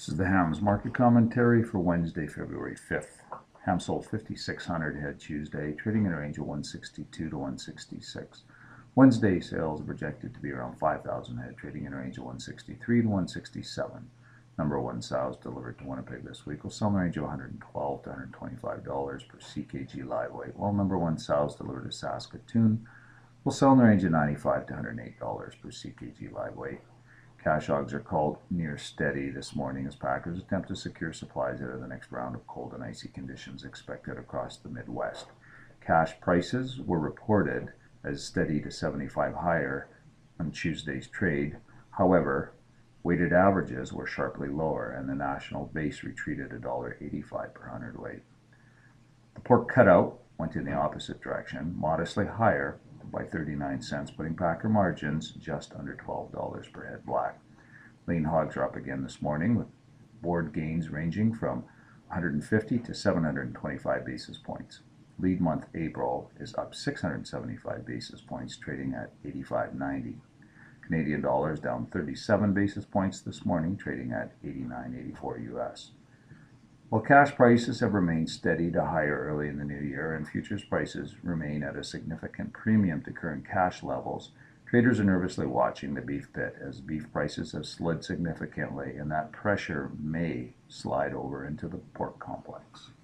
This is the Hams market commentary for Wednesday, February 5th. Ham sold 5,600 head Tuesday, trading in a range of 162 to 166. Wednesday sales are projected to be around 5,000 head, trading in a range of 163 to 167. Number one sows delivered to Winnipeg this week will sell in the range of $112 to $125 per CKG live weight, while number one sows delivered to Saskatoon will sell in the range of $95 to $108 per CKG live weight. Cash hogs are called near steady this morning as packers attempt to secure supplies out of the next round of cold and icy conditions expected across the Midwest. Cash prices were reported as steady to 75 higher on Tuesday's trade. However, weighted averages were sharply lower and the national base retreated $1.85 per hundredweight. The pork cutout went in the opposite direction, modestly higher by 39 cents, putting packer margins just under $12 per head black. Lean hogs are up again this morning, with board gains ranging from 150 to 725 basis points. Lead month April is up 675 basis points, trading at 85.90. Canadian dollars down 37 basis points this morning, trading at 89.84 US. While cash prices have remained steady to higher early in the new year and futures prices remain at a significant premium to current cash levels, traders are nervously watching the beef pit as beef prices have slid significantly and that pressure may slide over into the pork complex.